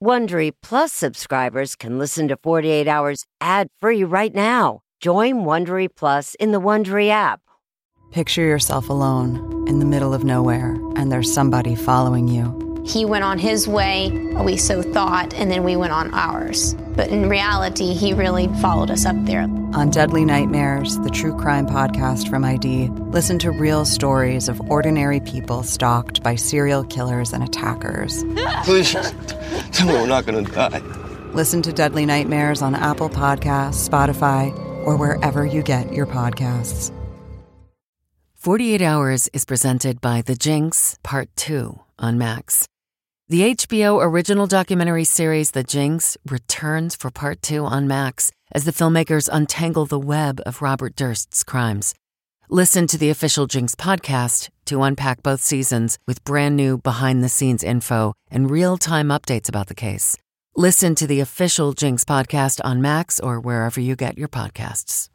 Wondery Plus subscribers can listen to 48 Hours ad-free right now. Join Wondery Plus in the Wondery app. Picture yourself alone in the middle of nowhere, and there's somebody following you. He went on his way, we so thought, and then we went on ours. But in reality, he really followed us up there. On Deadly Nightmares, the true crime podcast from ID, listen to real stories of ordinary people stalked by serial killers and attackers. Please, tell me we're not going to die. Listen to Deadly Nightmares on Apple Podcasts, Spotify, or wherever you get your podcasts. 48 Hours is presented by The Jinx, Part 2 on Max. The HBO original documentary series The Jinx returns for Part 2 on Max as the filmmakers untangle the web of Robert Durst's crimes. Listen to the official Jinx podcast to unpack both seasons with brand new behind-the-scenes info and real-time updates about the case. Listen to the official Jinx podcast on Max or wherever you get your podcasts.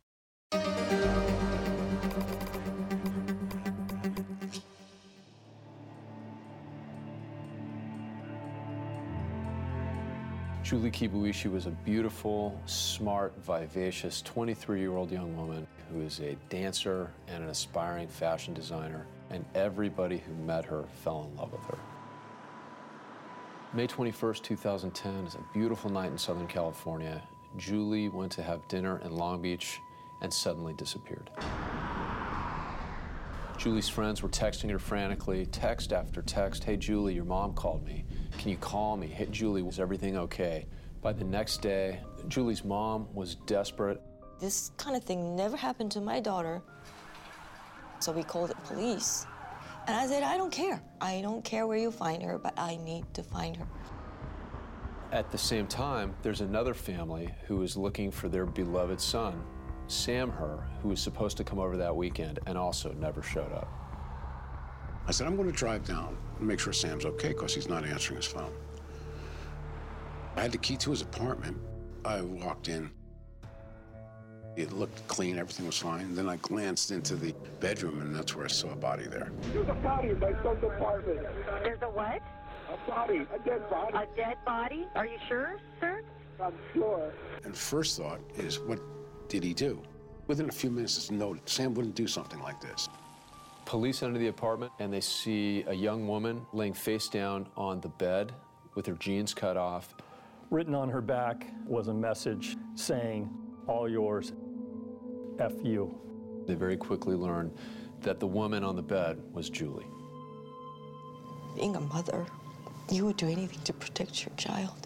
Julie Kibuishi was a beautiful, smart, vivacious 23-year-old young woman who is a dancer and an aspiring fashion designer, and everybody who met her fell in love with her. May 21st, 2010 is a beautiful night in Southern California. Julie went to have dinner in Long Beach and suddenly disappeared. Julie's friends were texting her frantically, text after text. Hey, Julie, your mom called me. Can you call me? Hey, Julie, is everything okay? By the next day, Julie's mom was desperate. This kind of thing never happened to my daughter. So we called the police. And I said, I don't care. I don't care where you find her, but I need to find her. At the same time, there's another family who is looking for their beloved son, Sam Herr, who was supposed to come over that weekend and also never showed up. I said, I'm going to drive down and make sure Sam's okay because he's not answering his phone. I had the key to his apartment. I walked in. It looked clean, everything was fine. Then I glanced into the bedroom, and that's where I saw a body there. There's a body in my son's apartment. There's a what? A body, a dead body. A dead body? Are you sure, sir? I'm sure. And first thought is, what did he do? Within a few minutes, it's noted, Sam wouldn't do something like this. Police enter the apartment, and they see a young woman laying face down on the bed with her jeans cut off. Written on her back was a message saying, all yours, F you. They very quickly learned that the woman on the bed was Julie. Being a mother, you would do anything to protect your child.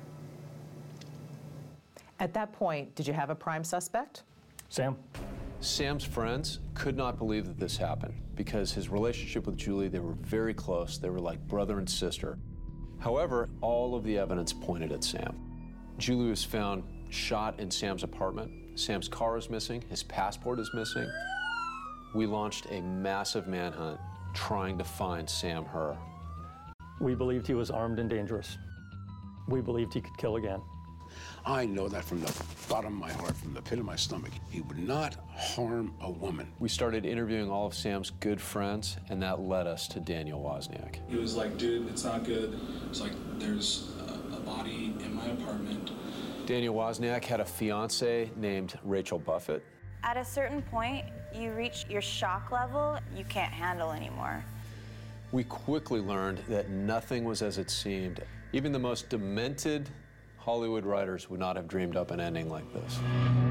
At that point, did you have a prime suspect? Sam. Sam's friends could not believe that this happened because his relationship with Julie, they were very close. They were like brother and sister. However, all of the evidence pointed at Sam. Julie was found shot in Sam's apartment. Sam's car is missing. His passport is missing. We launched a massive manhunt trying to find Sam Herr. We believed he was armed and dangerous. We believed he could kill again. I know that from the bottom of my heart, from the pit of my stomach. He would not harm a woman. We started interviewing all of Sam's good friends, and that led us to Daniel Wozniak. He was like, dude, it's not good. It's like, there's a body in my apartment. Daniel Wozniak had a fiance named Rachel Buffett. At a certain point, you reach your shock level you can't handle anymore. We quickly learned that nothing was as it seemed. Even the most demented Hollywood writers would not have dreamed up an ending like this.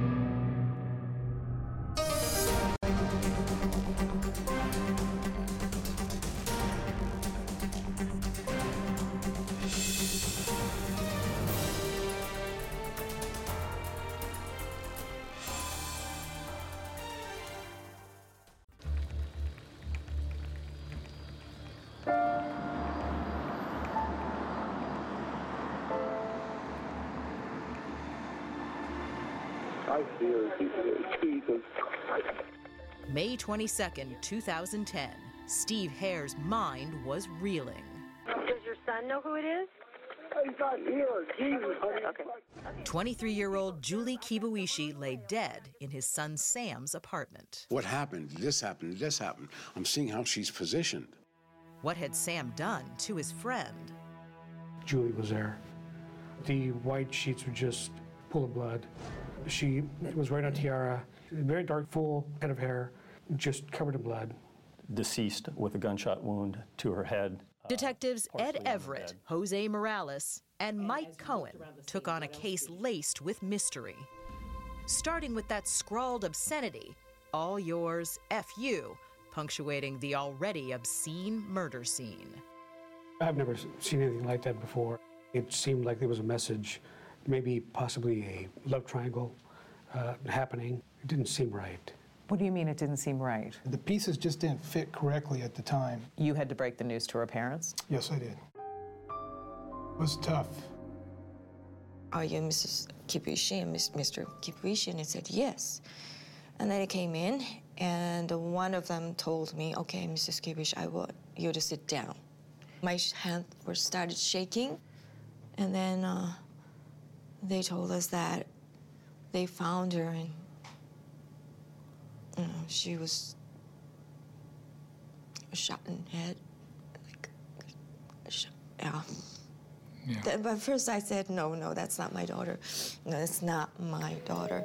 Jesus. May 22nd, 2010. Steve Hare's mind was reeling. Does your son know who it is? He's not here. Jesus. Okay. 23-year-old Julie Kibuishi lay dead in his son Sam's apartment. What happened? This happened. This happened. I'm seeing how she's positioned. What had Sam done to his friend? Julie was there. The white sheets were just full of blood. She was wearing a tiara, very dark, full head of hair, just covered in blood. Deceased with a gunshot wound to her head. Detectives Ed Everett, Jose Morales, and Mike Cohen took on a case laced with mystery. Starting with that scrawled obscenity, "All yours, F.U., punctuating the already obscene murder scene. I've never seen anything like that before. It seemed like there was a message, maybe possibly a love triangle happening. It didn't seem right. What do you mean it didn't seem right? The pieces just didn't fit correctly at the time. You had to break the news to her parents? Yes, I did. It was tough. Are you Mrs. Kibuishi and Mr. Kibuishi? And I said, yes. And then I came in, and one of them told me, okay, Mrs. Kibuishi, I want you to sit down. My hands were started shaking, and then they told us that they found her, and she was shot in the head. Yeah. But first I said, no, that's not my daughter. No, that's not my daughter.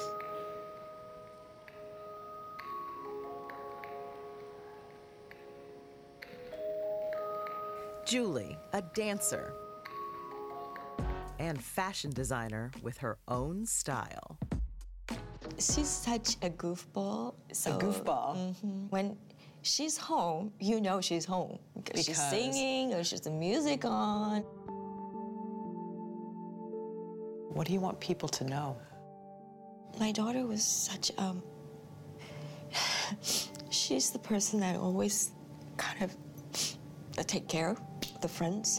Julie, a dancer and fashion designer with her own style. She's such a goofball. A goofball? When she's home, you know she's home. Because she's singing or she's the music on. What do you want people to know? My daughter was such she's the person that always kind of take care of the friends.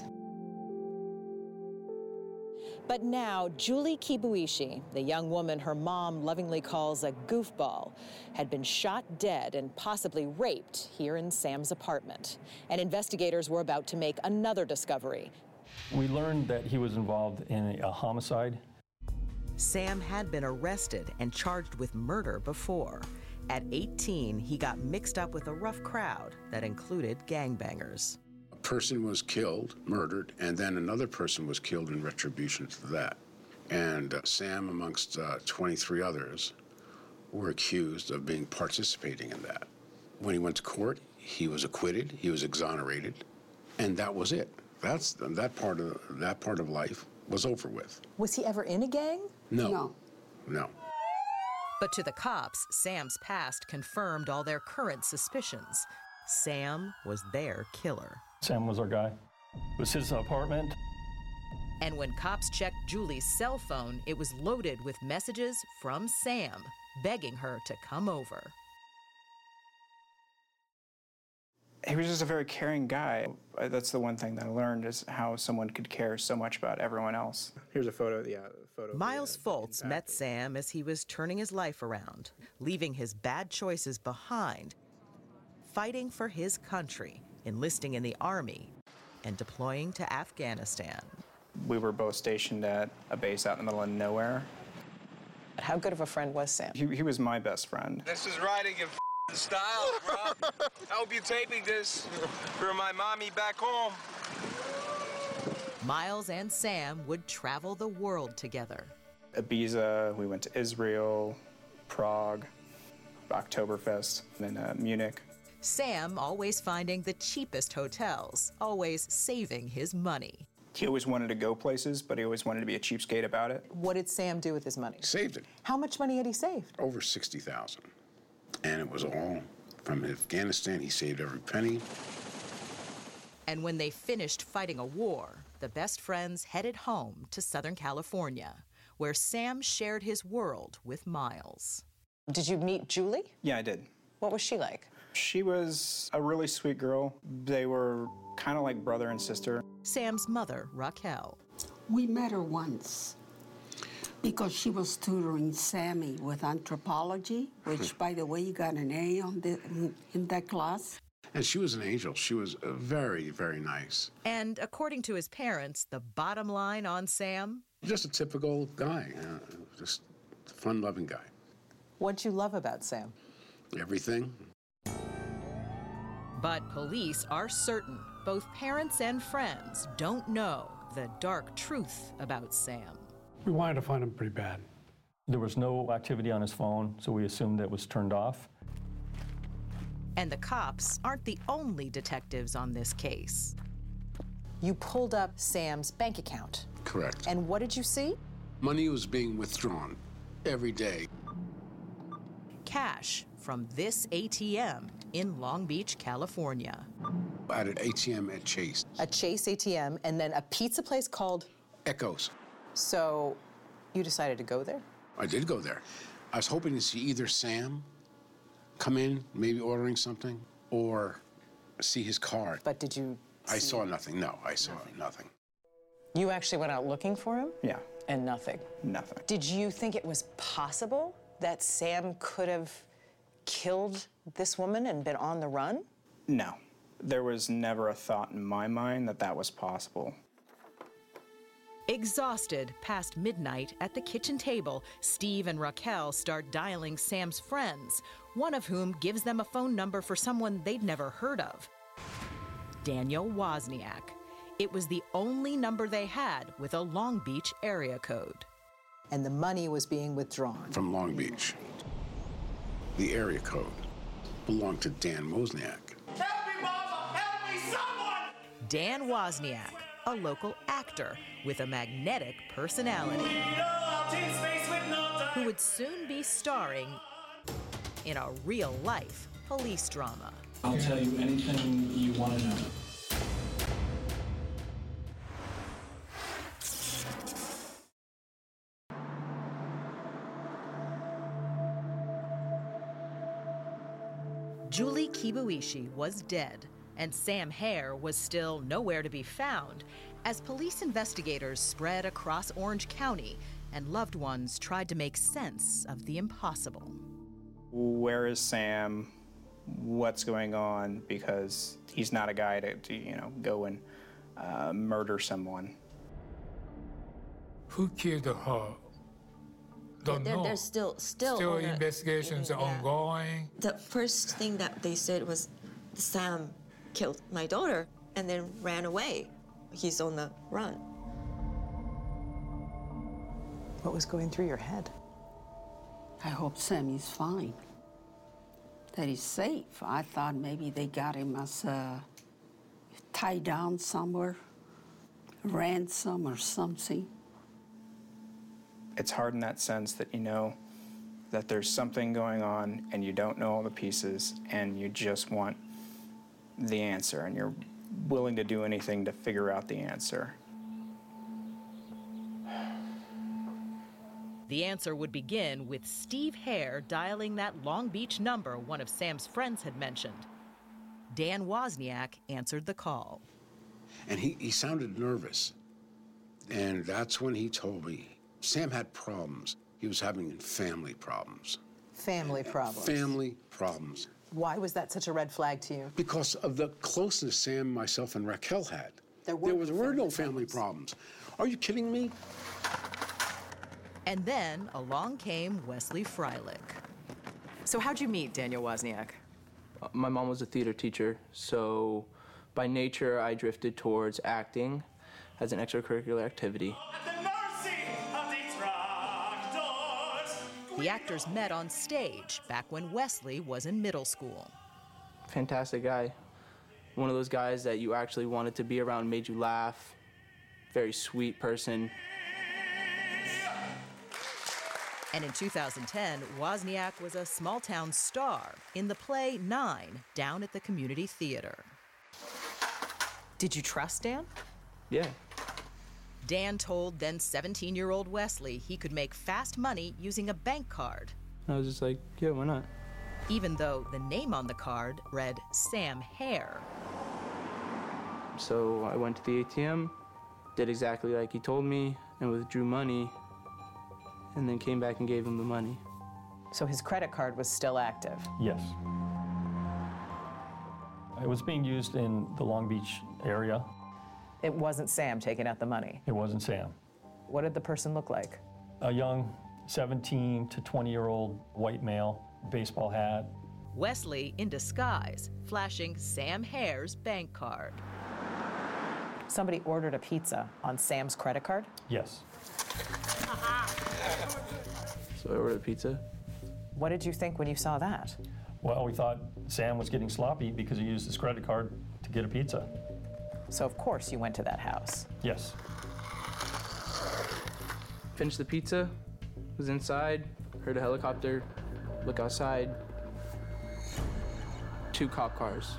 But now, Julie Kibuishi, the young woman her mom lovingly calls a goofball, had been shot dead and possibly raped here in Sam's apartment. And investigators were about to make another discovery. We learned that he was involved in a homicide. Sam had been arrested and charged with murder before. At 18, he got mixed up with a rough crowd that included gangbangers. A person was killed, murdered, and then another person was killed in retribution to that. And Sam, amongst 23 others, were accused of participating in that. When he went to court, he was acquitted, he was exonerated, and that was it. That part of life was over with. Was he ever in a gang? No. But to the cops, Sam's past confirmed all their current suspicions. Sam was their killer. Sam was our guy. It was his apartment. And when cops checked Julie's cell phone, it was loaded with messages from Sam, begging her to come over. He was just a very caring guy. That's the one thing that I learned, is how someone could care so much about everyone else. Here's a photo, Miles Foltz met Sam as he was turning his life around, leaving his bad choices behind, fighting for his country, enlisting in the Army, and deploying to Afghanistan. We were both stationed at a base out in the middle of nowhere. How good of a friend was Sam? He was my best friend. This is riding in style, bro. I hope you're taping this for my mommy back home. Miles and Sam would travel the world together. Ibiza, we went to Israel, Prague, Oktoberfest, and then Munich. Sam always finding the cheapest hotels, always saving his money. He always wanted to go places, but he always wanted to be a cheapskate about it. What did Sam do with his money? Saved it. How much money had he saved? Over $60,000. And it was all from Afghanistan. He saved every penny. And when they finished fighting a war, the best friends headed home to Southern California, where Sam shared his world with Miles. Did you meet Julie? Yeah, I did. What was she like? She was a really sweet girl. They were kind of like brother and sister. Sam's mother, Raquel. We met her once because she was tutoring Sammy with anthropology, which, by the way, you got an A in that class. And she was an angel. She was very, very nice. And according to his parents, the bottom line on Sam? Just a typical guy, just a fun-loving guy. What'd you love about Sam? Everything. But police are certain both parents and friends don't know the dark truth about Sam. We wanted to find him pretty bad. There was no activity on his phone, so we assumed that it was turned off. And the cops aren't the only detectives on this case. You pulled up Sam's bank account. Correct. And what did you see? Money was being withdrawn every day. Cash from this ATM in Long Beach, California. At an ATM at Chase. A Chase ATM, and then a pizza place called? Echoes. So you decided to go there? I did go there. I was hoping to see either Sam come in, maybe ordering something, or see his card. But did you I saw nothing. No, I saw nothing. You actually went out looking for him? Yeah. And nothing? Nothing. Did you think it was possible that Sam could have killed this woman and been on the run? No. There was never a thought in my mind that that was possible. Exhausted past midnight at the kitchen table, Steve and Raquel start dialing Sam's friends, one of whom gives them a phone number for someone they'd never heard of. Daniel Wozniak. It was the only number they had with a Long Beach area code. And the money was being withdrawn. From Long Beach. The area code belonged to Dan Wozniak. Help me, Mama! Help me, someone! Dan Wozniak, a local actor with a magnetic personality, who would soon be starring in a real-life police drama. I'll tell you anything you want to know. Julie Kibuishi was dead, and Sam Hare was still nowhere to be found as police investigators spread across Orange County and loved ones tried to make sense of the impossible. Where is Sam? What's going on? Because he's not a guy to go and murder someone. Who killed her? Don't know. There's still investigations are ongoing. The first thing that they said was Sam killed my daughter and then ran away. He's on the run. What was going through your head? I hope Sammy's fine, that he's safe. I thought maybe they got him as tied down somewhere, ransom or something. It's hard in that sense that you know that there's something going on and you don't know all the pieces and you just want the answer and you're willing to do anything to figure out the answer. The answer would begin with Steve Hare dialing that Long Beach number one of Sam's friends had mentioned. Dan Wozniak answered the call. And he sounded nervous. And that's when he told me Sam had problems. He was having family problems. Family problems? Family problems. Why was that such a red flag to you? Because of the closeness Sam, myself, and Raquel had. There were no family problems. Are you kidding me? And then along came Wesley Freilich. So how'd you meet Daniel Wozniak? My mom was a theater teacher, so by nature I drifted towards acting as an extracurricular activity. The actors met on stage back when Wesley was in middle school. Fantastic guy. One of those guys that you actually wanted to be around, made you laugh. Very sweet person. And in 2010, Wozniak was a small-town star in the play Nine down at the community theater. Did you trust Dan? Yeah. Dan told then 17-year-old Wesley he could make fast money using a bank card. I was just like, yeah, why not? Even though the name on the card read Sam Hare. So I went to the ATM, did exactly like he told me, and withdrew money, and then came back and gave him the money. So his credit card was still active? Yes. It was being used in the Long Beach area. It wasn't Sam taking out the money? It wasn't Sam. What did the person look like? A young 17 to 20-year-old white male, baseball hat. Wesley in disguise, flashing Sam Hare's bank card. Somebody ordered a pizza on Sam's credit card? Yes. So I ordered a pizza. What did you think when you saw that? Well, we thought Sam was getting sloppy because he used his credit card to get a pizza. So of course you went to that house. Yes. Finished the pizza, was inside, heard a helicopter, look outside. 2 cop cars,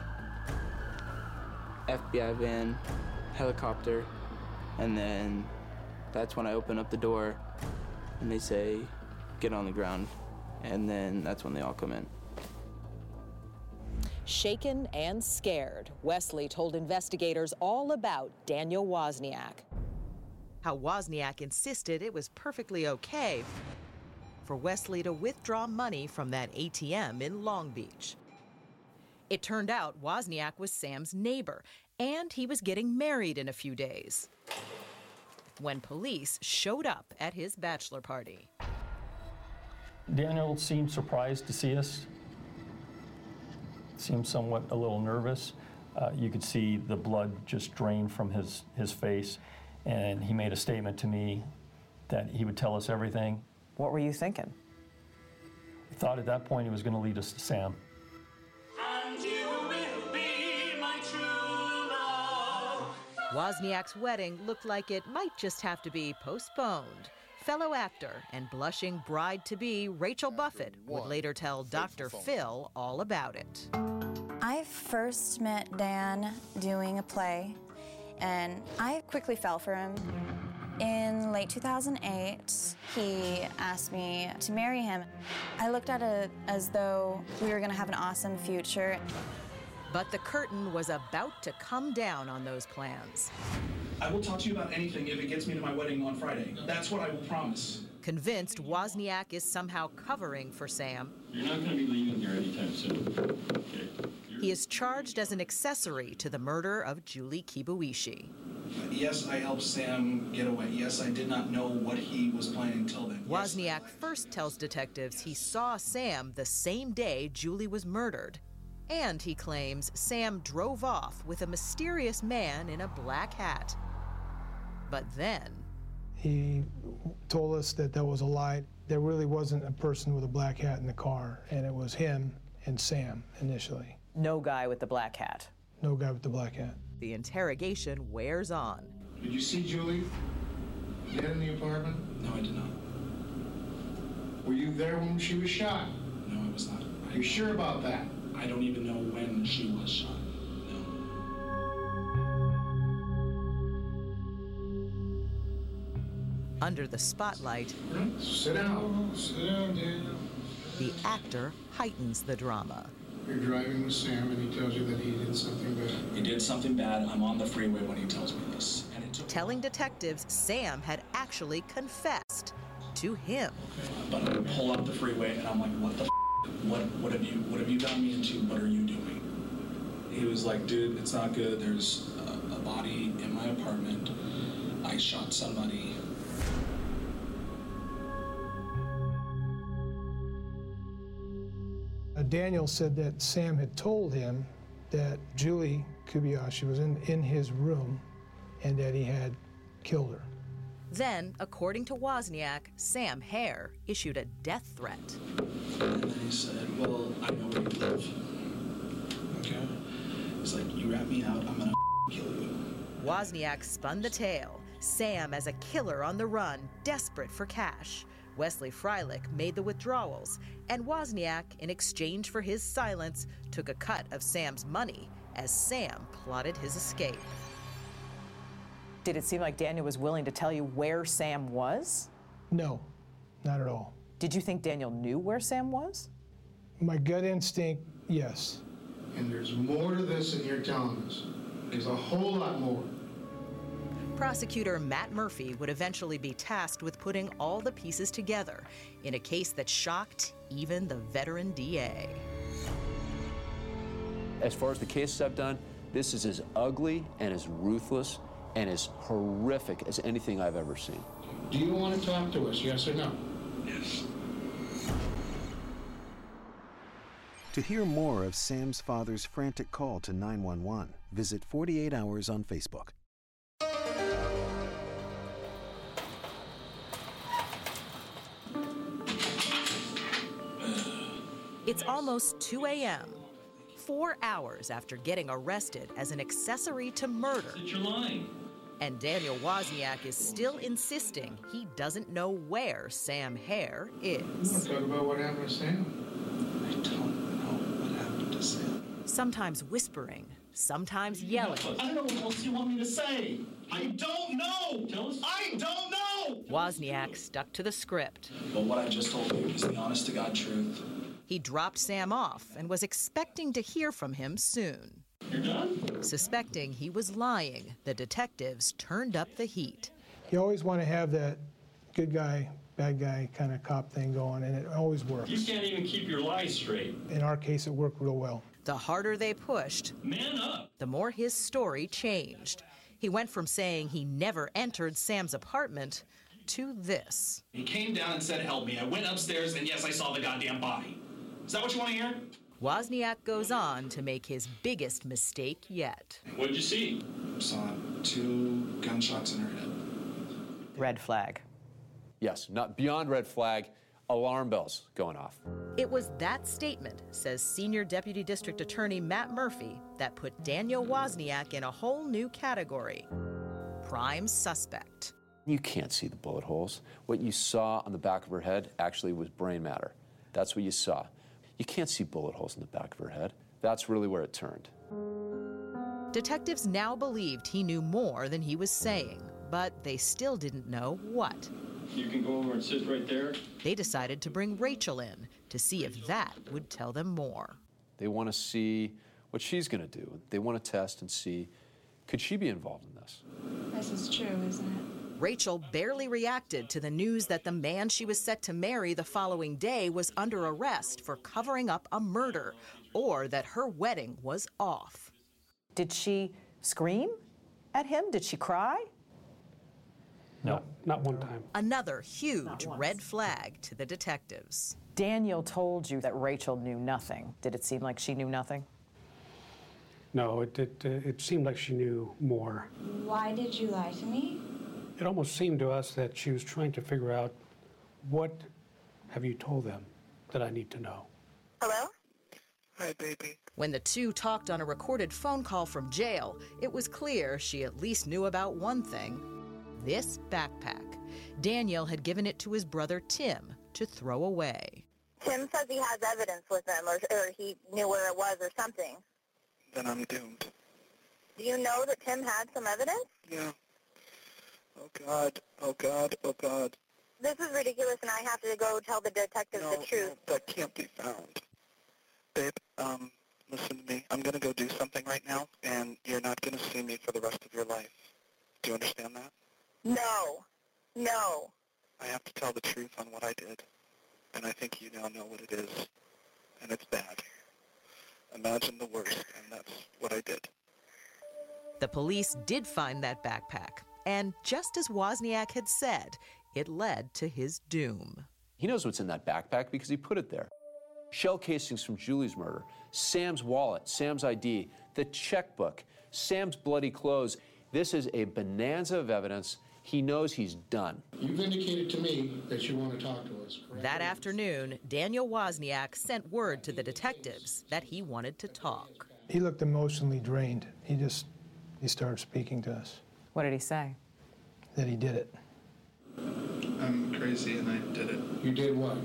FBI van, helicopter, and then that's when I open up the door and they say, get on the ground, and then that's when they all come in. Shaken and scared, Wesley told investigators all about Daniel Wozniak. How Wozniak insisted it was perfectly okay for Wesley to withdraw money from that ATM in Long Beach. It turned out Wozniak was Sam's neighbor, and he was getting married in a few days when police showed up at his bachelor party. Daniel seemed surprised to see us. Seemed somewhat a little nervous. You could see the blood just drain from his face, and he made a statement to me that he would tell us everything. What were you thinking? I thought at that point he was going to lead us to Sam. And you will be my true love. Wozniak's wedding looked like it might just have to be postponed. Fellow actor and blushing bride-to-be Rachel Buffett would later tell Dr. Phil all about it. I first met Dan doing a play, and I quickly fell for him. In late 2008, he asked me to marry him. I looked at it as though we were going to have an awesome future. But the curtain was about to come down on those plans. I will talk to you about anything if it gets me to my wedding on Friday. That's what I will promise. Convinced Wozniak is somehow covering for Sam, You're not going to be leaving here anytime soon, okay? he is charged as an accessory to the murder of Julie Kibuishi. Yes, I helped Sam get away. Yes, I did not know what he was planning until then. Wozniak first tells detectives he saw Sam the same day Julie was murdered. And he claims Sam drove off with a mysterious man in a black hat. But then... He told us that was a lie. There really wasn't a person with a black hat in the car, and it was him and Sam initially. No guy with the black hat. No guy with the black hat. The interrogation wears on. Did you see Julie dead in the apartment? No, I did not. Were you there when she was shot? No, I was not. Are you sure about that? I don't even know when she was shot. Under the spotlight, Sit down. Sit down, Daniel. the actor heightens the drama. You're driving with Sam and he tells you that he did something bad. He did something bad. I'm on the freeway when he tells me this. And it took Telling detectives Sam had actually confessed to him. But I pull up the freeway and I'm like, what the f***? What have you gotten me into? What are you doing? He was like, dude, it's not good. There's a body in my apartment. I shot somebody. Daniel said that Sam had told him that Julie Kibuishi was in his room and that he had killed her. Then, according to Wozniak, Sam Hare issued a death threat. And then he said, well, I know where you live. Okay? He's like, you rat me out, I'm gonna kill you. Wozniak spun the tale. Sam as a killer on the run, desperate for cash. Wesley Freilich made the withdrawals, and Wozniak, in exchange for his silence, took a cut of Sam's money as Sam plotted his escape. Did it seem like Daniel was willing to tell you where Sam was? No, not at all. Did you think Daniel knew where Sam was? My gut instinct, yes. And there's more to this than you're telling us. There's a whole lot more. Prosecutor Matt Murphy would eventually be tasked with putting all the pieces together in a case that shocked even the veteran DA. As far as the cases I've done, this is as ugly and as ruthless and as horrific as anything I've ever seen. Do you want to talk to us, yes or no? Yes. To hear more of Sam's father's frantic call to 911, visit 48 Hours on Facebook. It's almost 2 a.m., 4 hours after getting arrested as an accessory to murder. You're lying. And Daniel Wozniak is still insisting he doesn't know where Sam Hare is. Talk about what happened to Sam. I don't know what happened to Sam. Sometimes whispering, sometimes yelling. I don't know what else you want me to say. I don't know. Tell us. I don't know. Wozniak stuck to the script. But what I just told you is the honest to God truth. He dropped Sam off and was expecting to hear from him soon. You're done? Suspecting he was lying, the detectives turned up the heat. You always want to have that good guy, bad guy kind of cop thing going, and it always works. You can't even keep your lies straight. In our case, it worked real well. The harder they pushed, Man up. the more his story changed. He went from saying he never entered Sam's apartment to this. He came down and said, help me. I went upstairs, and yes, I saw the goddamn body. Is that what you want to hear? Wozniak goes on to make his biggest mistake yet. What did you see? Saw 2 gunshots in her head. Red flag. Yes, not beyond red flag, alarm bells going off. It was that statement, says Senior Deputy District Attorney Matt Murphy, that put Daniel Wozniak in a whole new category: prime suspect. You can't see the bullet holes. What you saw on the back of her head actually was brain matter. That's what you saw. You can't see bullet holes in the back of her head. That's really where it turned. Detectives now believed he knew more than he was saying, but they still didn't know what. You can go over and sit right there. They decided to bring Rachel in to see if that would tell them more. They want to see what she's going to do. They want to test and see, could she be involved in this? This is true, isn't it? Rachel barely reacted to the news that the man she was set to marry the following day was under arrest for covering up a murder, or that her wedding was off. Did she scream at him? Did she cry? No, not one time. Another huge red flag to the detectives. Daniel told you that Rachel knew nothing. Did it seem like she knew nothing? No, it seemed like she knew more. Why did you lie to me? It almost seemed to us that she was trying to figure out, what have you told them that I need to know? Hello? Hi, baby. When the two talked on a recorded phone call from jail, it was clear she at least knew about one thing: this backpack. Daniel had given it to his brother Tim to throw away. Tim says he has evidence with him, or he knew where it was or something. Then I'm doomed. Do you know that Tim had some evidence? Yeah. Oh, God. Oh, God. Oh, God. This is ridiculous, and I have to go tell the detectives the truth. No, that can't be found. Babe, listen to me. I'm going to go do something right now, and you're not going to see me for the rest of your life. Do you understand that? No. No. I have to tell the truth on what I did, and I think you now know what it is, and it's bad. Imagine the worst, and that's what I did. The police did find that backpack, and just as Wozniak had said, it led to his doom. He knows what's in that backpack because he put it there. Shell casings from Julie's murder, Sam's wallet, Sam's ID, the checkbook, Sam's bloody clothes. This is a bonanza of evidence. He knows he's done. You've indicated to me that you want to talk to us, correct? That afternoon, Daniel Wozniak sent word to the detectives that he wanted to talk. He looked emotionally drained. He started speaking to us. What did he say? That he did it. I'm crazy, and I did it. You did what?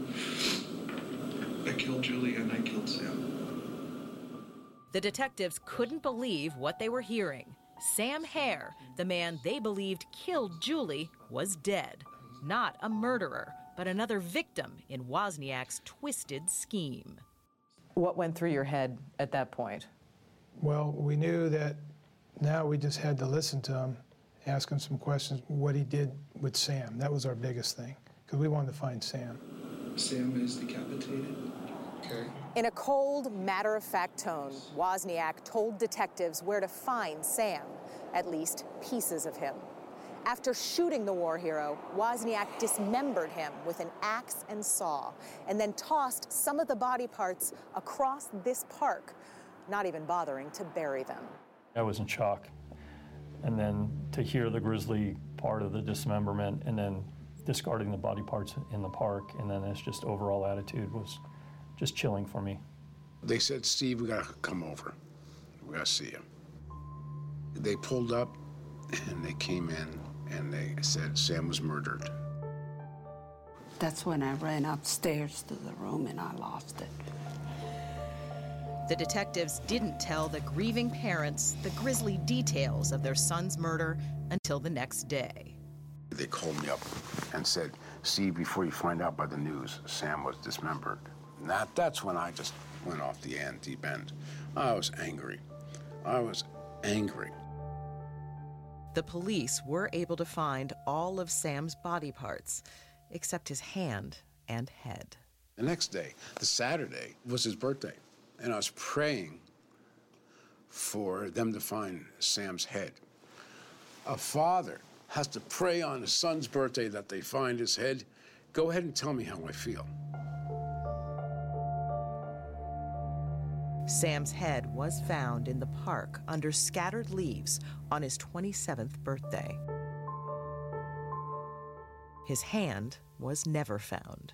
I killed Julie, and I killed Sam. The detectives couldn't believe what they were hearing. Sam Hare, the man they believed killed Julie, was dead. Not a murderer, but another victim in Wozniak's twisted scheme. What went through your head at that point? Well, we knew that now we just had to listen to him, ask him some questions, what he did with Sam. That was our biggest thing, because we wanted to find Sam. Sam is decapitated. Okay. In a cold, matter-of-fact tone, Wozniak told detectives where to find Sam, at least pieces of him. After shooting the war hero, Wozniak dismembered him with an axe and saw, and then tossed some of the body parts across this park, not even bothering to bury them. I was in shock. And then to hear the grisly part of the dismemberment and then discarding the body parts in the park, and then his just overall attitude was just chilling for me. They said, Steve, we gotta come over. We gotta see you. They pulled up and they came in and they said Sam was murdered. That's when I ran upstairs to the room and I lost it. The detectives didn't tell the grieving parents the grisly details of their son's murder until the next day. They called me up and said, Steve, before you find out by the news, Sam was dismembered. And that's when I just went off the deep end. I was angry. I was angry. The police were able to find all of Sam's body parts, except his hand and head. The next day, the Saturday, was his birthday. And I was praying for them to find Sam's head. A father has to pray on his son's birthday that they find his head. Go ahead and tell me how I feel. Sam's head was found in the park under scattered leaves on his 27th birthday. His hand was never found.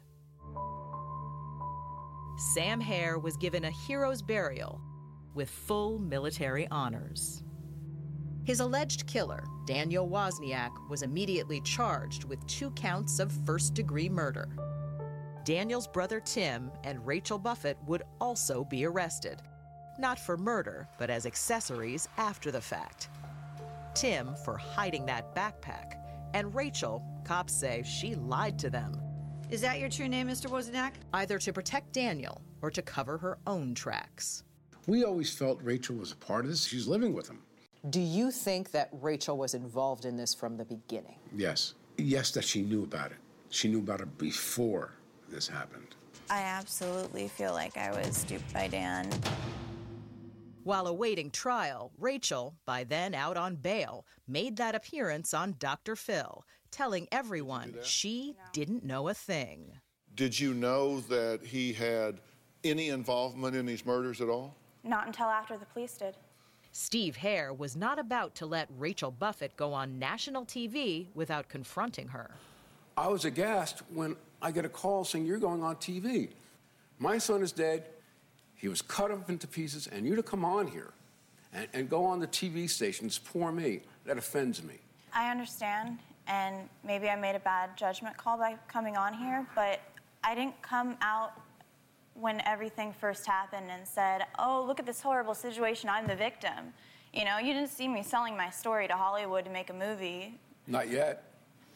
Sam Hare was given a hero's burial with full military honors. His alleged killer, Daniel Wozniak, was immediately charged with 2 counts of first-degree murder. Daniel's brother Tim and Rachel Buffett would also be arrested, not for murder, but as accessories after the fact. Tim for hiding that backpack, and Rachel, cops say she lied to them. Is that your true name, Mr. Wozniak? Either to protect Daniel or to cover her own tracks. We always felt Rachel was a part of this. She's living with him. Do you think that Rachel was involved in this from the beginning? Yes. Yes, that she knew about it. She knew about it before this happened. I absolutely feel like I was duped by Dan. While awaiting trial, Rachel, by then out on bail, made that appearance on Dr. Phil, telling everyone she didn't know a thing. Did you know that he had any involvement in these murders at all? Not until after the police did. Steve Hare was not about to let Rachel Buffett go on national TV without confronting her. I was aghast when I get a call saying, you're going on TV. My son is dead. He was cut up into pieces, and you to come on here and go on the TV stations, poor me. That offends me. I understand, and maybe I made a bad judgment call by coming on here, but I didn't come out when everything first happened and said, oh, look at this horrible situation, I'm the victim. You know, you didn't see me selling my story to Hollywood to make a movie. Not yet.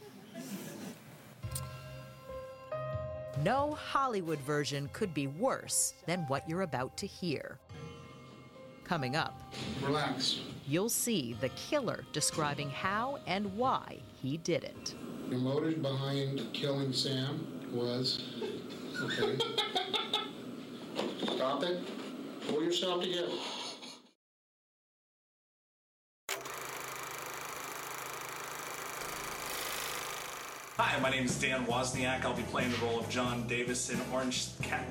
No Hollywood version could be worse than what you're about to hear. Coming up, relax. You'll see the killer describing how and why he did it. The motive behind killing Sam was, okay. Stop it. Pull yourself together. Hi, my name is Dan Wozniak. I'll be playing the role of John Davis in Orange Cat.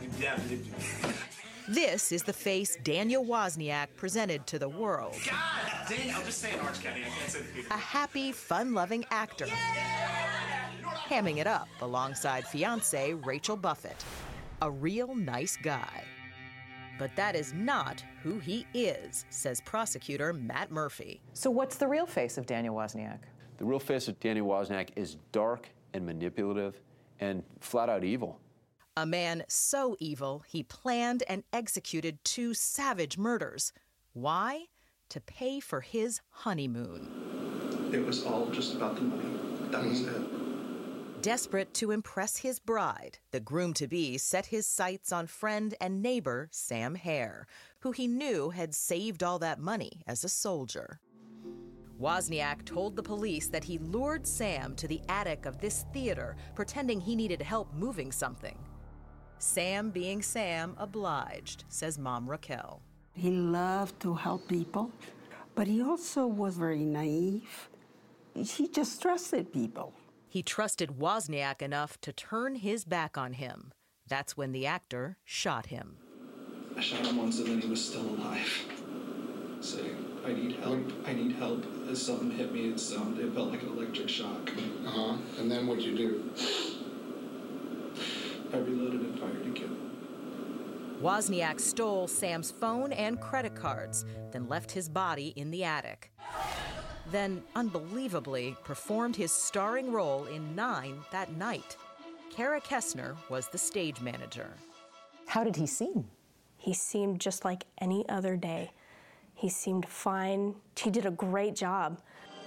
This is the face Daniel Wozniak presented to the world. God dang, I'm just saying Orange County. I can't say the theater. A happy, fun-loving actor. Hamming it up alongside fiancée Rachel Buffett. A real nice guy. But that is not who he is, says prosecutor Matt Murphy. So what's the real face of Daniel Wozniak? The real face of Daniel Wozniak is dark and manipulative and flat out evil. A man so evil, he planned and executed 2 savage murders. Why? To pay for his honeymoon. It was all just about the money. That was it. Desperate to impress his bride, the groom-to-be set his sights on friend and neighbor Sam Hare, who he knew had saved all that money as a soldier. Wozniak told the police that he lured Sam to the attic of this theater, pretending he needed help moving something. Sam, being Sam, obliged, says Mom Raquel. He loved to help people, but he also was very naive. He just trusted people. He trusted Wozniak enough to turn his back on him. That's when the actor shot him. I shot him once and then he was still alive. Saying, I need help, I need help. As something hit me, it felt like an electric shock. And then what'd you do? I reloaded and fired again. Wozniak stole Sam's phone and credit cards, then left his body in the attic. Then, unbelievably, performed his starring role in 9 that night. Kara Kessner was the stage manager. How did he seem? He seemed just like any other day. He seemed fine. He did a great job.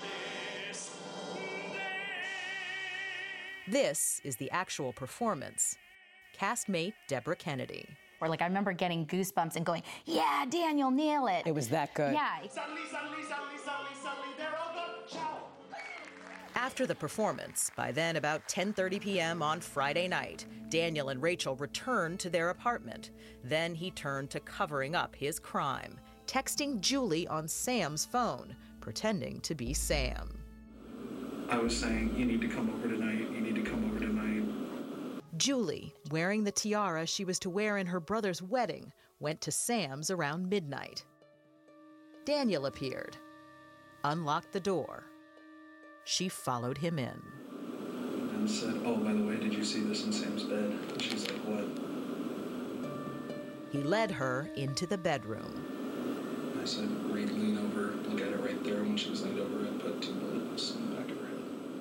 This is the actual performance. Castmate Deborah Kennedy. Or I remember getting goosebumps and going, yeah, Daniel, nail it. It was that good. Yeah. Suddenly, they're all gone. Ciao. After the performance, by then about 10:30 p.m. on Friday night, Daniel and Rachel returned to their apartment. Then he turned to covering up his crime, texting Julie on Sam's phone, pretending to be Sam. I was saying, you need to come over tonight, you need to come over tonight. Julie, wearing the tiara she was to wear in her brother's wedding, went to Sam's around midnight. Daniel appeared, unlocked the door. She followed him in. And said, oh, by the way, did you see this in Sam's bed? And she's like, what? He led her into the bedroom. I said, lean over, look at it right there. When she was leaned over, I put 2 bullets in the back of her head.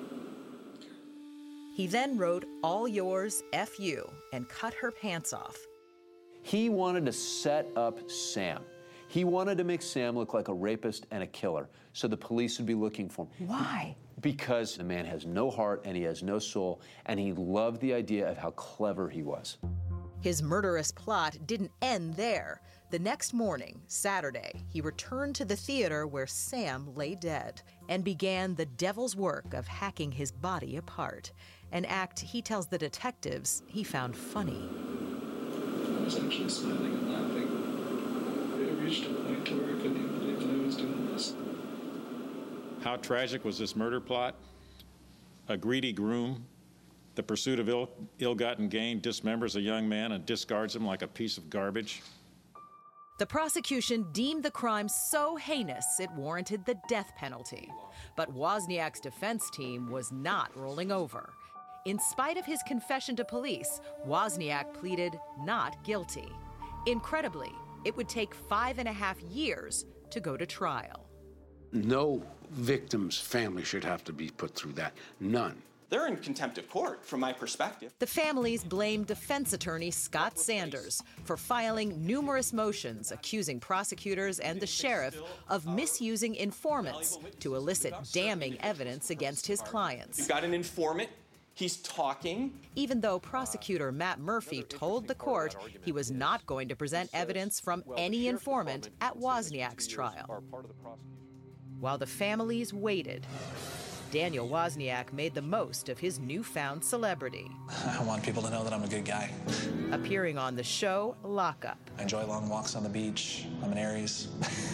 He then wrote, all yours, F you, and cut her pants off. He wanted to set up Sam. He wanted to make Sam look like a rapist and a killer, so the police would be looking for him. Why? Because the man has no heart and he has no soul, and he loved the idea of how clever he was. His murderous plot didn't end there. The next morning, Saturday, he returned to the theater where Sam lay dead and began the devil's work of hacking his body apart, an act he tells the detectives he found funny. I was actually smiling and laughing. It reached a point to where I couldn't even believe that I was doing this. How tragic was this murder plot? A greedy groom, the pursuit of ill-gotten gain, dismembers a young man and discards him like a piece of garbage. The prosecution deemed the crime so heinous it warranted the death penalty. But Wozniak's defense team was not rolling over. In spite of his confession to police, Wozniak pleaded not guilty. Incredibly, it would take 5.5 years to go to trial. No victim's family should have to be put through that. None. They're in contempt of court, from my perspective. The families blamed defense attorney Scott Sanders for filing numerous motions accusing prosecutors and the sheriff of misusing informants to elicit damning evidence against his clients. You've got an informant. He's talking. Even though prosecutor Matt Murphy told the court he was not going to present evidence from any informant at Wozniak's trial. While the families waited, Daniel Wozniak made the most of his newfound celebrity. I want people to know that I'm a good guy. Appearing on the show Lockup. I enjoy long walks on the beach. I'm an Aries.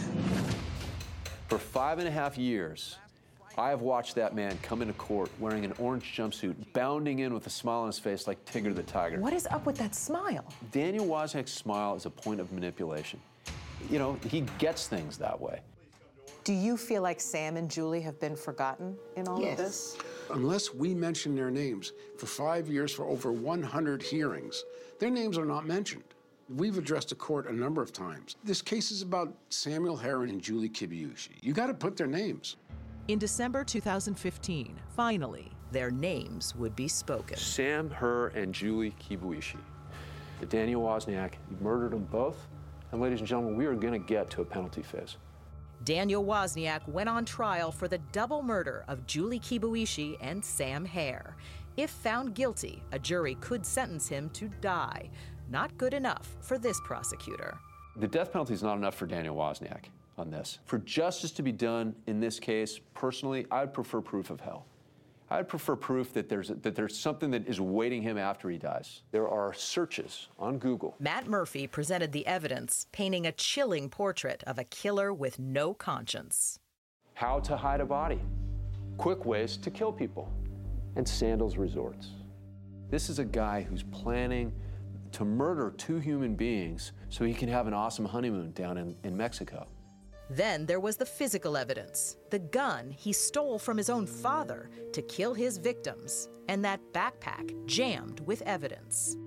For 5.5 years, I have watched that man come into court wearing an orange jumpsuit, bounding in with a smile on his face like Tigger the Tiger. What is up with that smile? Daniel Wozniak's smile is a point of manipulation. You know, he gets things that way. Do you feel like Sam and Julie have been forgotten in all of this? Unless we mention their names for 5 years, for over 100 hearings, their names are not mentioned. We've addressed the court a number of times. This case is about Samuel Herron and Julie Kibuishi. You got to put their names. In December 2015, finally, their names would be spoken. Sam, her, and Julie Kibuishi. Daniel Wozniak, he murdered them both. And ladies and gentlemen, we are going to get to a penalty phase. Daniel Wozniak went on trial for the double murder of Julie Kibuishi and Sam Hare. If found guilty, a jury could sentence him to die. Not good enough for this prosecutor. The death penalty is not enough for Daniel Wozniak on this. For justice to be done in this case, personally, I'd prefer proof of hell. I'd prefer proof that there's something that is awaiting him after he dies. There are searches on Google. Matt Murphy presented the evidence, painting a chilling portrait of a killer with no conscience. How to hide a body, quick ways to kill people, and Sandals Resorts. This is a guy who's planning to murder 2 human beings so he can have an awesome honeymoon down in Mexico. Then there was the physical evidence, the gun he stole from his own father to kill his victims, and that backpack jammed with evidence.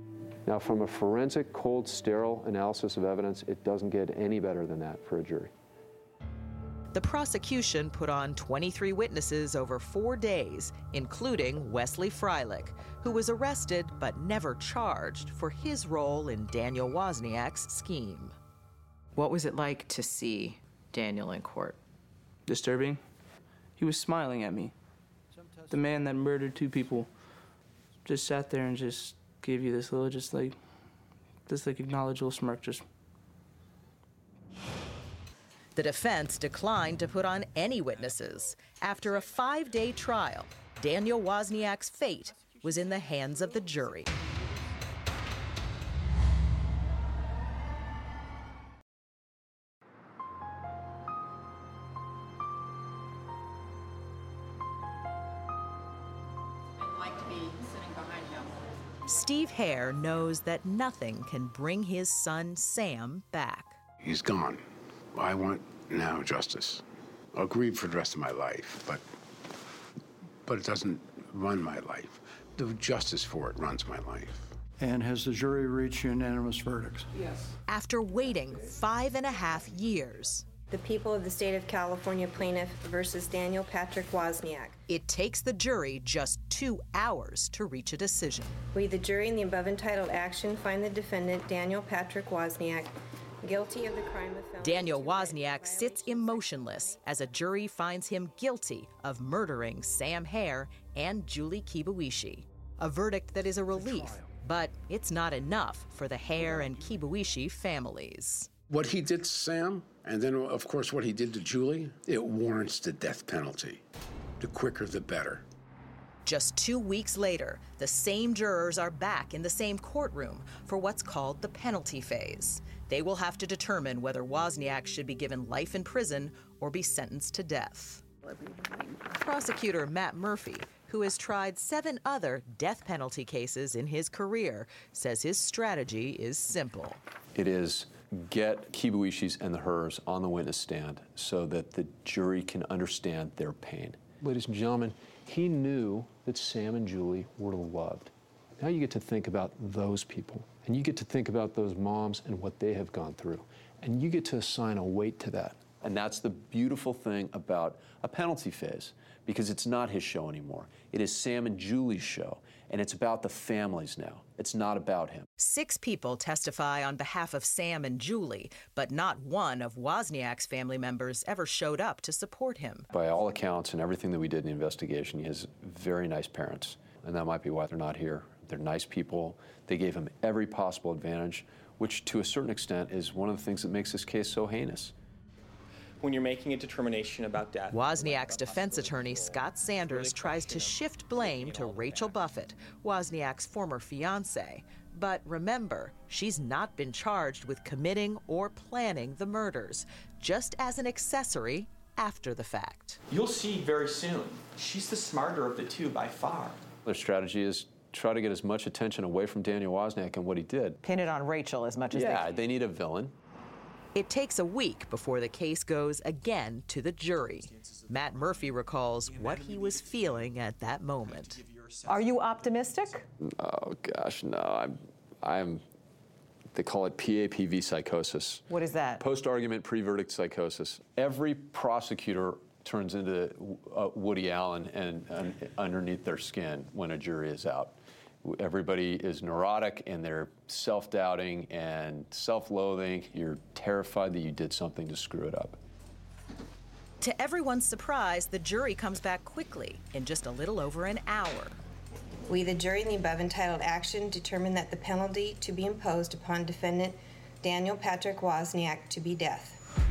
Now, from a forensic, cold, sterile analysis of evidence, it doesn't get any better than that for a jury. The prosecution put on 23 witnesses over 4 days, including Wesley Freilich, who was arrested but never charged for his role in Daniel Wozniak's scheme. What was it like to see Daniel in court? Disturbing. He was smiling at me. The man that murdered 2 people just sat there and just gave you this little, just like acknowledged little smirk, just. The defense declined to put on any witnesses. After a 5-day trial, Daniel Wozniak's fate was in the hands of the jury. Steve Hare knows that nothing can bring his son Sam back. He's gone. I want now justice. I'll grieve for the rest of my life, but it doesn't run my life. The justice for it runs my life. And has the jury reached unanimous verdicts? Yes. After waiting 5.5 years, the people of the state of California plaintiff versus Daniel Patrick Wozniak. It takes the jury just 2 hours to reach a decision. We, the jury in the above entitled action, find the defendant, Daniel Patrick Wozniak, guilty of the crime of felony. Daniel Wozniak sits emotionless as a jury finds him guilty of murdering Sam Hare and Julie Kibuishi. A verdict that is a relief, but it's not enough for the Hare and Kibuishi families. What he did to Sam, and then, of course, what he did to Julie, it warrants the death penalty. The quicker, the better. Just 2 weeks later, the same jurors are back in the same courtroom for what's called the penalty phase. They will have to determine whether Wozniak should be given life in prison or be sentenced to death. Prosecutor Matt Murphy, who has tried 7 other death penalty cases in his career, says his strategy is simple. It is get Kibuishis and the Hers on the witness stand so that the jury can understand their pain. Ladies and gentlemen, he knew that Sam and Julie were loved. Now you get to think about those people, and you get to think about those moms and what they have gone through, and you get to assign a weight to that. And that's the beautiful thing about a penalty phase, because it's not his show anymore. It is Sam and Julie's show, and it's about the families now. It's not about him. 6 people testify on behalf of Sam and Julie, but not one of Wozniak's family members ever showed up to support him. By all accounts and everything that we did in the investigation, he has very nice parents, and that might be why they're not here. They're nice people. They gave him every possible advantage, which to a certain extent is one of the things that makes this case so heinous. When you're making a determination about death. Wozniak's defense attorney, Scott Sanders, tries to shift blame to Rachel Buffett, Wozniak's former fiancée. But remember, she's not been charged with committing or planning the murders, just as an accessory after the fact. You'll see very soon, she's the smarter of the 2 by far. Their strategy is try to get as much attention away from Daniel Wozniak and what he did. Pin it on Rachel as much as they can. Yeah, they need a villain. It takes a week before the case goes again to the jury. Matt Murphy recalls what he was feeling at that moment. Are you optimistic? Oh, gosh, no. They call it PAPV psychosis. What is that? Post-argument pre-verdict psychosis. Every prosecutor turns into Woody Allen and underneath their skin when a jury is out. Everybody is neurotic and they're self-doubting and self-loathing. You're terrified that you did something to screw it up. To everyone's surprise, the jury comes back quickly, in just a little over an hour. We, the jury in the above entitled action, determine that the penalty to be imposed upon defendant Daniel Patrick Wozniak to be death.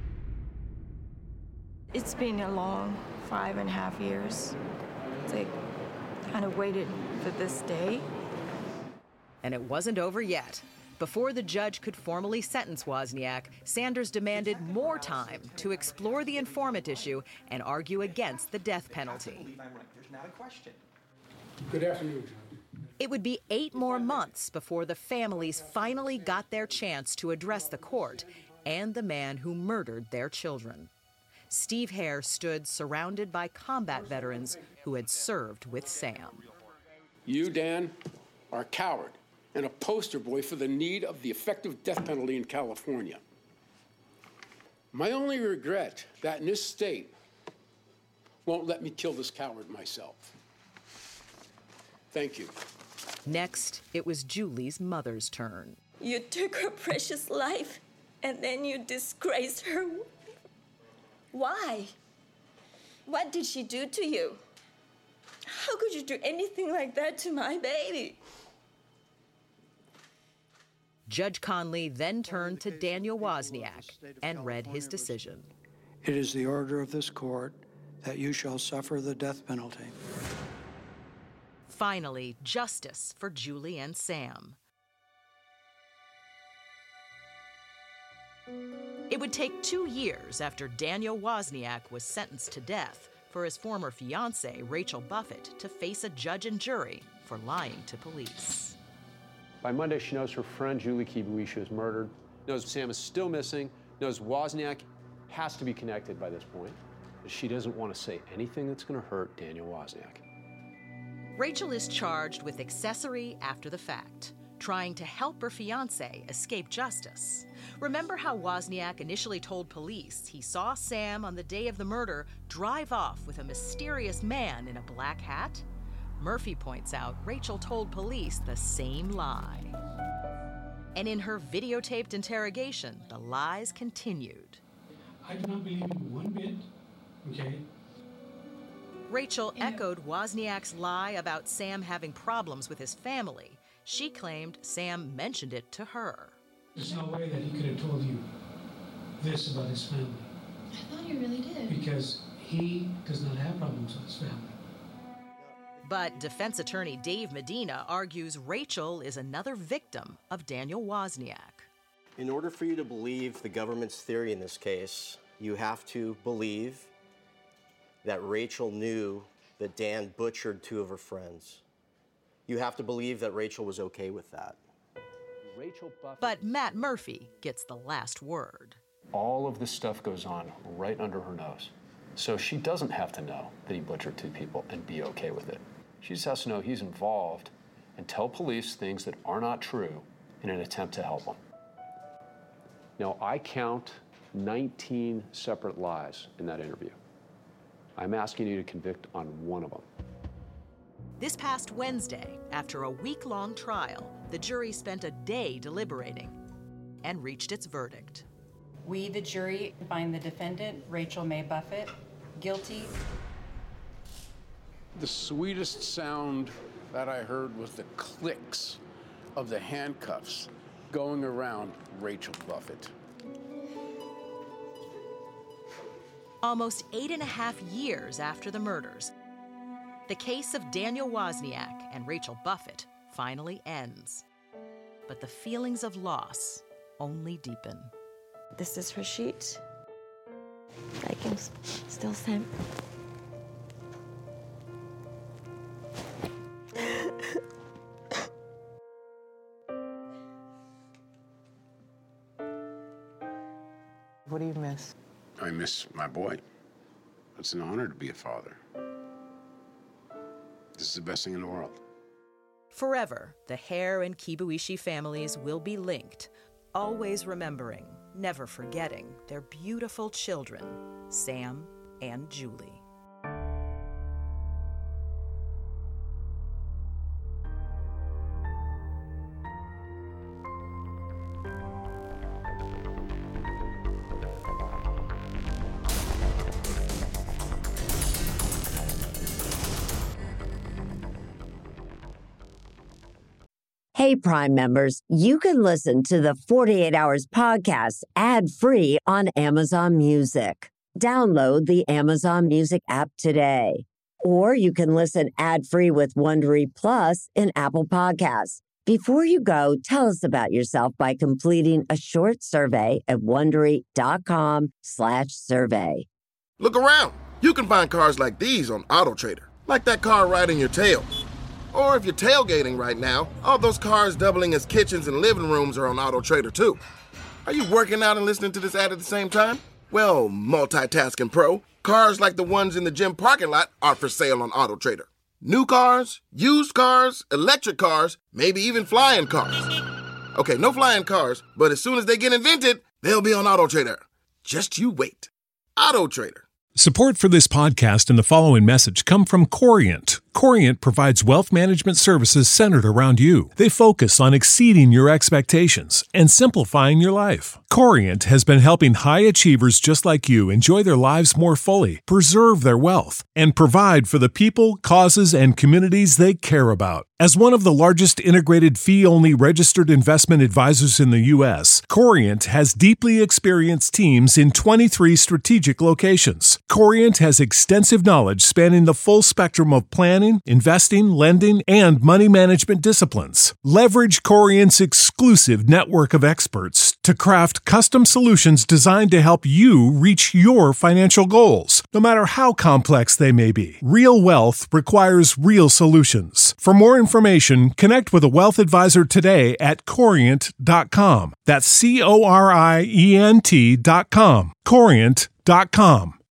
It's been a long 5.5 years. They kind of waited for this day. And it wasn't over yet. Before the judge could formally sentence Wozniak, Sanders demanded more time to explore the informant issue and argue against the death penalty. There's not a question. Good afternoon. It would be 8 more months before the families finally got their chance to address the court and the man who murdered their children. Steve Hare stood surrounded by combat veterans who had served with Sam. You, Dan, are a coward. and a poster boy for the need of the effective death penalty in California. My only regret that in this state won't let me kill this coward myself. Thank you. Next, it was Julie's mother's turn. You took her precious life, and then you disgraced her. Why? What did she do to you? How could you do anything like that to my baby? Judge Conley then turned to Daniel Wozniak and read his decision. It is the order of this court that you shall suffer the death penalty. Finally, justice for Julie and Sam. It would take 2 years after Daniel Wozniak was sentenced to death for his former fiancée, Rachel Buffett, to face a judge and jury for lying to police. By Monday, she knows her friend Julie Kibuishi was murdered, knows Sam is still missing, knows Wozniak has to be connected by this point. But she doesn't want to say anything that's going to hurt Daniel Wozniak. Rachel is charged with accessory after the fact, trying to help her fiancé escape justice. Remember how Wozniak initially told police he saw Sam on the day of the murder drive off with a mysterious man in a black hat? Murphy points out Rachel told police the same lie. And in her videotaped interrogation, the lies continued. I do not believe in one bit, okay? Rachel echoed Wozniak's lie about Sam having problems with his family. She claimed Sam mentioned it to her. There's no way that he could have told you this about his family. I thought he really did. Because he does not have problems with his family. But defense attorney Dave Medina argues Rachel is another victim of Daniel Wozniak. In order for you to believe the government's theory in this case, you have to believe that Rachel knew that Dan butchered 2 of her friends. You have to believe that Rachel was okay with that. But Matt Murphy gets the last word. All of this stuff goes on right under her nose. So she doesn't have to know that he butchered 2 people and be okay with it. She just has to know he's involved and tell police things that are not true in an attempt to help them. Now, I count 19 separate lies in that interview. I'm asking you to convict on one of them. This past Wednesday, after a week-long trial, the jury spent a day deliberating and reached its verdict. We, the jury, find the defendant, Rachel May Buffett, guilty. The sweetest sound that I heard was the clicks of the handcuffs going around Rachel Buffett. Almost 8.5 years after the murders, the case of Daniel Wozniak and Rachel Buffett finally ends. But the feelings of loss only deepen. This is her sheet. I can still Sam. What do you miss? I miss my boy. It's an honor to be a father. This is the best thing in the world. Forever, the Hare and Kibuishi families will be linked, always remembering, never forgetting their beautiful children, Sam and Julie. Hey, Prime members, you can listen to the 48 Hours podcast ad-free on Amazon Music. Download the Amazon Music app today. Or you can listen ad-free with Wondery Plus in Apple Podcasts. Before you go, tell us about yourself by completing a short survey at Wondery.com/survey. Look around. You can find cars like these on AutoTrader, like that car riding your tail. Or if you're tailgating right now, all those cars doubling as kitchens and living rooms are on AutoTrader too. Are you working out and listening to this ad at the same time? Well, multitasking pro, cars like the ones in the gym parking lot are for sale on AutoTrader. New cars, used cars, electric cars, maybe even flying cars. Okay, no flying cars, but as soon as they get invented, they'll be on AutoTrader. Just you wait. AutoTrader. Support for this podcast and the following message come from Corient. Corient provides wealth management services centered around you. They focus on exceeding your expectations and simplifying your life. Corient has been helping high achievers just like you enjoy their lives more fully, preserve their wealth, and provide for the people, causes, and communities they care about. As one of the largest integrated fee-only registered investment advisors in the U.S., Corient has deeply experienced teams in 23 strategic locations. Corient has extensive knowledge spanning the full spectrum of planning, investing, lending, and money management disciplines. Leverage Corient's exclusive network of experts to craft custom solutions designed to help you reach your financial goals, no matter how complex they may be. Real wealth requires real solutions. For more information, connect with a wealth advisor today at Corient.com. That's Corient.com. Corient.com.